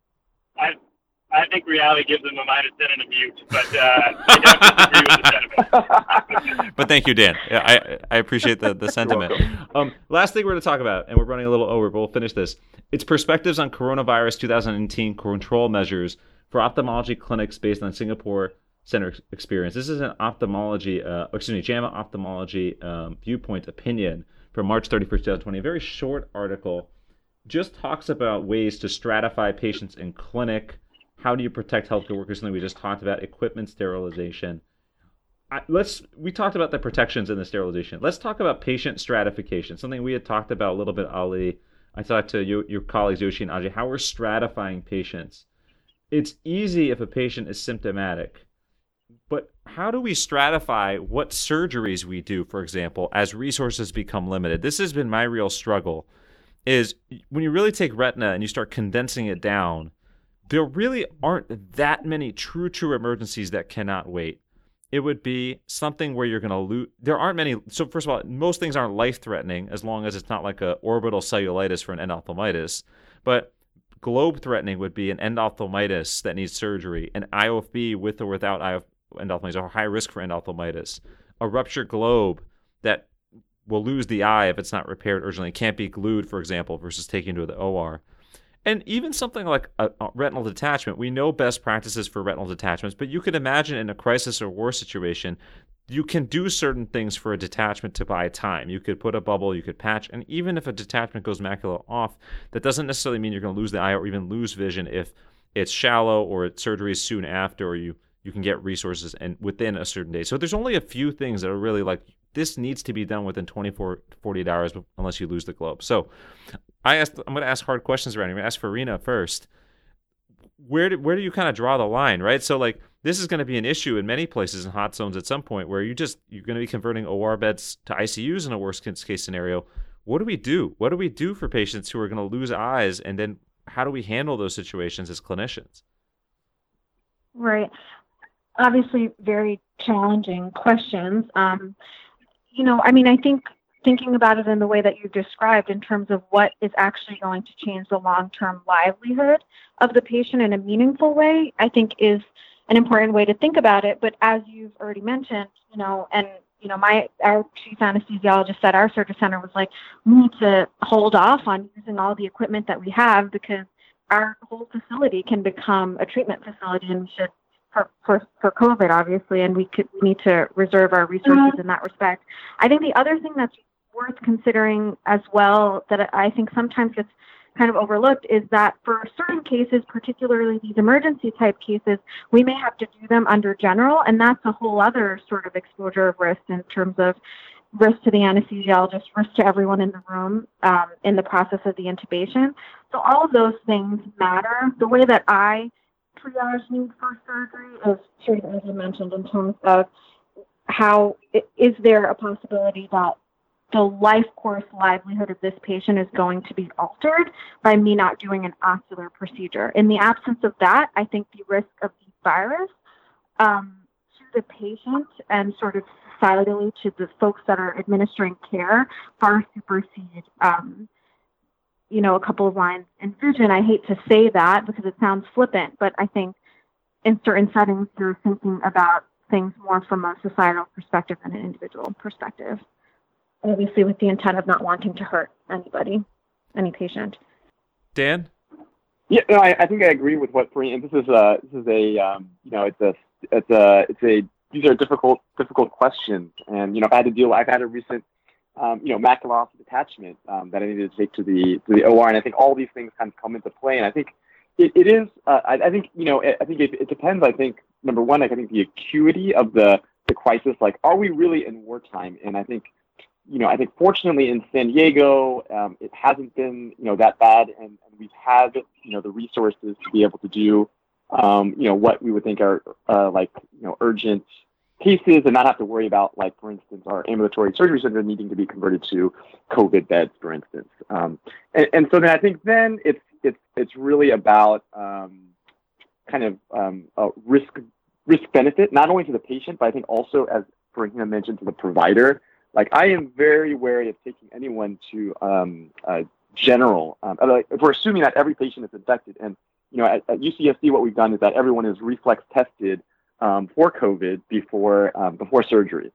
I I think reality gives them a minus ten and a mute, but uh, I don't disagree with the sentiment. But thank you, Dan. Yeah, I I appreciate the, the sentiment. Um, last thing we're going to talk about, and we're running a little over, but we'll finish this. It's perspectives on coronavirus twenty nineteen control measures for ophthalmology clinics based on Singapore Center experience. This is an ophthalmology, uh, excuse me, JAMA ophthalmology um, viewpoint opinion from March thirty-first, twenty twenty. A very short article. Just talks about ways to stratify patients in clinic. How do you protect healthcare workers? Something we just talked about, equipment sterilization. I, let's we talked about the protections and the sterilization. Let's talk about patient stratification, something we had talked about a little bit, Ali. I talked to you, your colleagues, Yoshi and Ajay, how we're stratifying patients. It's easy if a patient is symptomatic, but how do we stratify what surgeries we do, for example, as resources become limited? This has been my real struggle, is when you really take retina and you start condensing it down, there really aren't that many true, true emergencies that cannot wait. It would be something where you're going to lose. There aren't many. So first of all, most things aren't life-threatening as long as it's not like a orbital cellulitis for an endophthalmitis. But globe-threatening would be an endophthalmitis that needs surgery, an I O F B with or without endophthalmitis, or high risk for endophthalmitis, a ruptured globe that will lose the eye if it's not repaired urgently. It can't be glued, for example, versus taken to the O R. And even something like a, a retinal detachment, we know best practices for retinal detachments, but you could imagine in a crisis or war situation, you can do certain things for a detachment to buy time. You could put a bubble, you could patch, and even if a detachment goes macula off, that doesn't necessarily mean you're going to lose the eye or even lose vision if it's shallow or surgery is soon after, or you, you can get resources and within a certain day. So there's only a few things that are really like, this needs to be done within twenty-four, forty-eight hours unless you lose the globe. So I asked, I'm going to ask hard questions around here. I'm going to ask Farina first. Where do, where do you kind of draw the line, right? So like this is going to be an issue in many places in hot zones at some point where you just, you're going to be converting O R beds to I C Us in a worst case scenario. what do we do? What do we do for patients who are going to lose eyes? And then how do we handle those situations as clinicians? Right. Obviously, very challenging questions. Um, you know, I mean, I think thinking about it in the way that you've described in terms of what is actually going to change the long-term livelihood of the patient in a meaningful way, I think is an important way to think about it. But as you've already mentioned, you know, and, you know, my, our chief anesthesiologist at our surgery center was like, we need to hold off on using all the equipment that we have because our whole facility can become a treatment facility, and we should, for, for, for COVID, obviously, and we could, we need to reserve our resources in that respect. I think the other thing that's worth considering as well that I think sometimes gets kind of overlooked is that for certain cases, particularly these emergency type cases, we may have to do them under general, and that's a whole other sort of exposure of risk in terms of risk to the anesthesiologist, risk to everyone in the room um, in the process of the intubation. So all of those things matter. The way that I triage need for surgery is, as you mentioned, in terms of how is there a possibility that the life course livelihood of this patient is going to be altered by me not doing an ocular procedure. In the absence of that, I think the risk of the virus um, to the patient and sort of societally to the folks that are administering care far supersede, um, you know, a couple of lines in vision. I hate to say that because it sounds flippant, but I think in certain settings, you're thinking about things more from a societal perspective than an individual perspective. Obviously with the intent of not wanting to hurt anybody, any patient. Dan? Yeah, no, I, I think I agree with what Farina, and this is a, this is a, um, you know, it's a, it's a, it's a, these are difficult, difficult questions. And, you know, I've had to deal, I've had a recent, um, you know, macular loss detachment um, that I needed to take to the, to the O R. And I think all these things kind of come into play. And I think it, it is, uh, I, I think, you know, I think it, it depends. I think, number one, like, I think the acuity of the, the crisis, like, are we really in wartime? And I think, you know, I think fortunately in San Diego, um, it hasn't been, you know, that bad. And, and we've had, you know, the resources to be able to do, um, you know, what we would think are uh, like, you know, urgent cases and not have to worry about, like, for instance, our ambulatory surgery center needing to be converted to COVID beds, for instance. Um, and, and so then I think then it's, it's, it's really about um, kind of um, a risk, risk benefit, not only to the patient, but I think also, as Farina mentioned, to the provider. Like, I am very wary of taking anyone to um, uh, general. Um, like, if we're assuming that every patient is infected, and, you know, at, at U C S D, what we've done is that everyone is reflex tested um, for COVID before um, before surgery,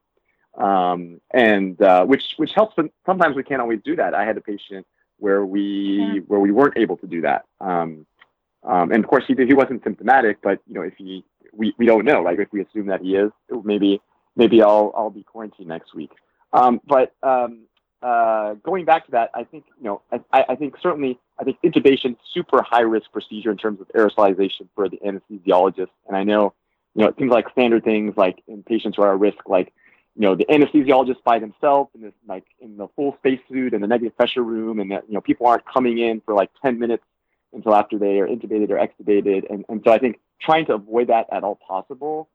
um, and uh, which which helps. But sometimes we can't always do that. I had a patient where we yeah. where we weren't able to do that, um, um, and of course he he wasn't symptomatic, but, you know, if he we, we don't know. Like, if we assume that he is, maybe maybe I'll I'll be quarantined next week. Um, but um, uh, going back to that, I think, you know, I, I think certainly, I think intubation, super high risk procedure in terms of aerosolization for the anesthesiologist. And I know, you know, it seems like standard things like in patients who are at risk, like, you know, the anesthesiologist by themselves in this, like, in the full spacesuit and the negative pressure room, and that, you know, people aren't coming in for like ten minutes until after they are intubated or extubated. And, and so I think trying to avoid that at all possible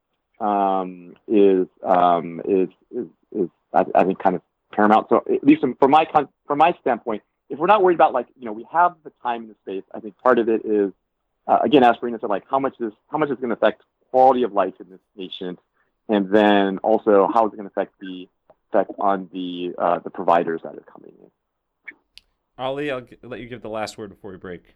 um, is, um, is, is, is, I, I think, kind of paramount. So at least from my from my standpoint, if we're not worried about, like, you know, we have the time and the space, I think part of it is, uh, again, as Farina said, like, how much is how much is going to affect quality of life in this patient, and then also how is it going to affect the effect on the uh, the providers that are coming in. Ali, I'll g- let you give the last word before we break.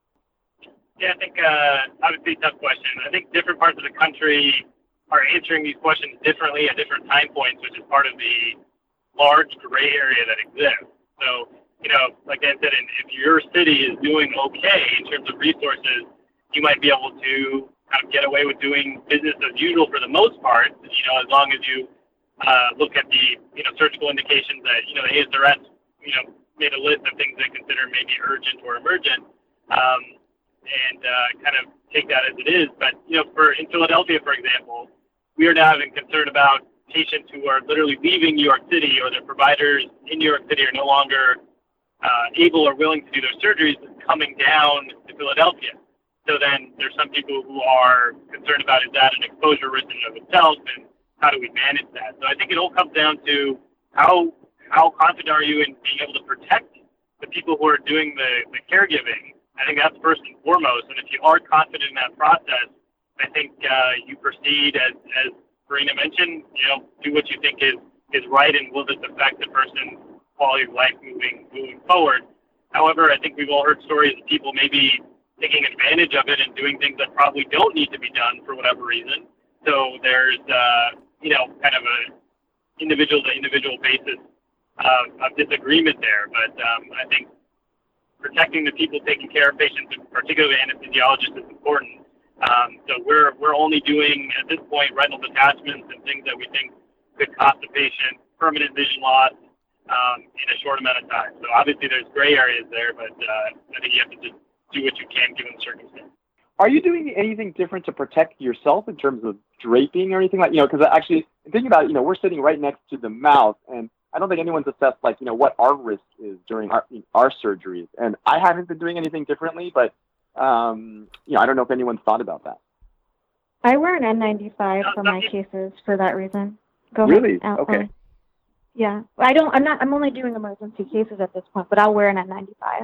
Yeah, I think uh, obviously a tough question. I think different parts of the country are answering these questions differently at different time points, which is part of the large gray area that exists. So, you know, like Dan said, if your city is doing okay in terms of resources, you might be able to kind of get away with doing business as usual for the most part, you know, as long as you uh, look at the, you know, surgical indications that, you know, the A S R S, you know, made a list of things they consider maybe urgent or emergent, um, and uh, kind of take that as it is. But, you know, for in Philadelphia, for example, we are now having concern about patients who are literally leaving New York City, or their providers in New York City are no longer uh, able or willing to do their surgeries coming down to Philadelphia. So then there's some people who are concerned about, is that an exposure risk in and of itself, and how do we manage that? So I think it all comes down to how how confident are you in being able to protect the people who are doing the, the caregiving? I think that's first and foremost. And if you are confident in that process, I think uh, you proceed as, as Verena mentioned, you know, do what you think is, is right and will this affect the person's quality of life moving moving forward. However, I think we've all heard stories of people maybe taking advantage of it and doing things that probably don't need to be done for whatever reason. So there's, uh, you know, kind of a individual to individual basis of, of disagreement there. But um, I think protecting the people taking care of patients, particularly anesthesiologists, is important. Um, so we're we're only doing, at this point, retinal detachments and things that we think could cost the patient permanent vision loss um, in a short amount of time. So obviously there's gray areas there, but uh, I think you have to just do what you can given the circumstances. Are you doing anything different to protect yourself in terms of draping or anything like, you know, because actually thinking about it, you know, we're sitting right next to the mouth, and I don't think anyone's assessed, like, you know, what our risk is during our, our surgeries. And I haven't been doing anything differently, but, um, you know, I don't know if anyone's thought about that. I wear an N ninety-five for my cases for that reason. Go ahead. Really? Out, okay. um, yeah. I don't, I'm not, I'm only doing emergency cases at this point, but I'll wear an N ninety-five.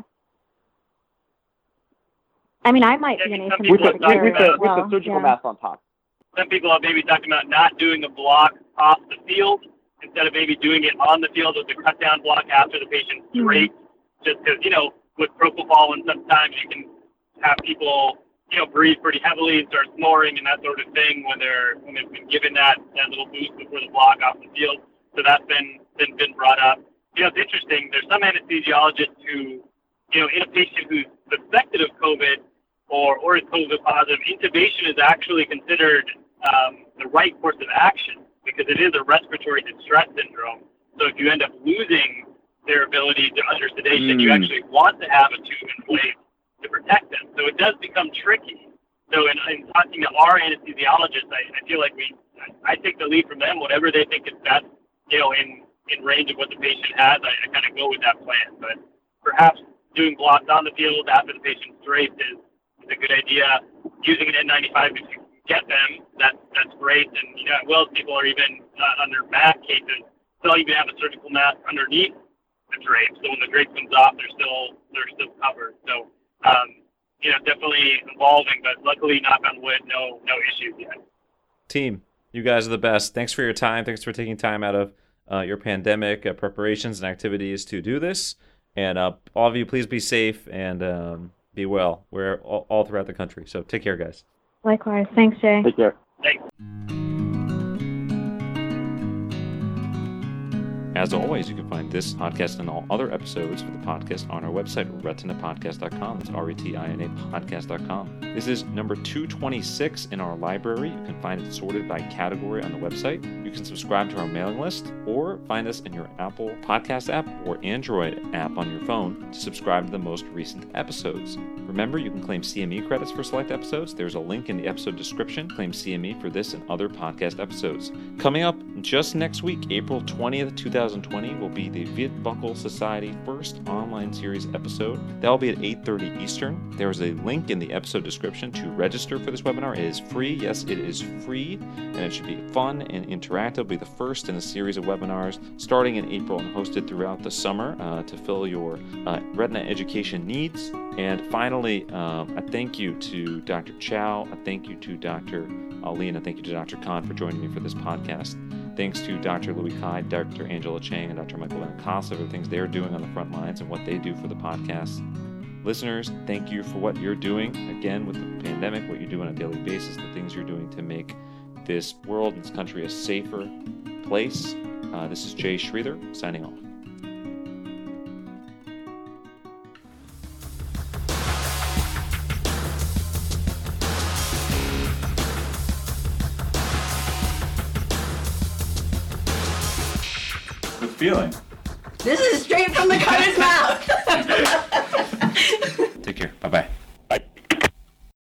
I mean, I might yeah, be an some asymptomatic With the, with, carrier with, the, as well. with the surgical yeah. mask on top. Some people have maybe talked about not doing the block off the field instead of maybe doing it on the field with the cut down block after the patient's Mm-hmm. draped. Just because, you know, with propofol, and sometimes you can have people, you know, breathe pretty heavily and start snoring and that sort of thing when they're when they've been given that, that little boost before the block off the field. So that's been, been been brought up. You know, it's interesting. There's some anesthesiologists who, you know, in a patient who's suspected of COVID or, or is COVID positive, intubation is actually considered um, the right course of action because it is a respiratory distress syndrome. So if you end up losing their ability to under sedation, mm. you actually want to have a tube in place to protect them. So it does become tricky. So in, in talking to our anesthesiologists, I, I feel like we, I, I take the lead from them. Whatever they think is best, you know, in, in range of what the patient has, I, I kind of go with that plan. But perhaps doing blocks on the field after the patient's draped is, is a good idea. Using an N ninety-five if you get them, that, that's great. And, you know, at Wells, people are even uh, under mask cases. They'll even have a surgical mask underneath the drape. So when the drape comes off, they're still, they're still covered. So, um, you know, definitely evolving, but luckily, knock on wood, no, no issues yet. Team, you guys are the best. Thanks for your time. Thanks for taking time out of uh, your pandemic uh, preparations and activities to do this. And uh, all of you, please be safe and um, be well. We're all, all throughout the country. So take care, guys. Likewise. Thanks, Jay. Take care. Thanks. As always, you can find this podcast and all other episodes of the podcast on our website, retina podcast dot com. That's R E T I N A podcast dot com. This is number two twenty-six in our library. You can find it sorted by category on the website. You can subscribe to our mailing list or find us in your Apple Podcast app or Android app on your phone to subscribe to the most recent episodes. Remember, you can claim C M E credits for select episodes. There's a link in the episode description. Claim C M E for this and other podcast episodes. Coming up just next week, April twentieth, twenty twenty, will be the Wittbuckle Society first online series episode. That will be at eight thirty Eastern. There is a link in the episode description to register for this webinar. It is free. Yes, it is free, and it should be fun and interactive. It'll be the first in a series of webinars starting in April and hosted throughout the summer uh, to fill your uh, retina education needs. And finally, um, a thank you to Doctor Chow, a thank you to Doctor Ali, and a thank you to Doctor Khan for joining me for this podcast. Thanks to Doctor Louis Kai, Doctor Angela Chang, and Doctor Michael Benincasa for the things they're doing on the front lines and what they do for the podcast. Listeners, thank you for what you're doing, again, with the pandemic, what you do on a daily basis, the things you're doing to make this world and this country a safer place. Uh, this is Jay Sridhar, signing off. Feeling. This is straight from the cutter's mouth. Take care. Bye-bye.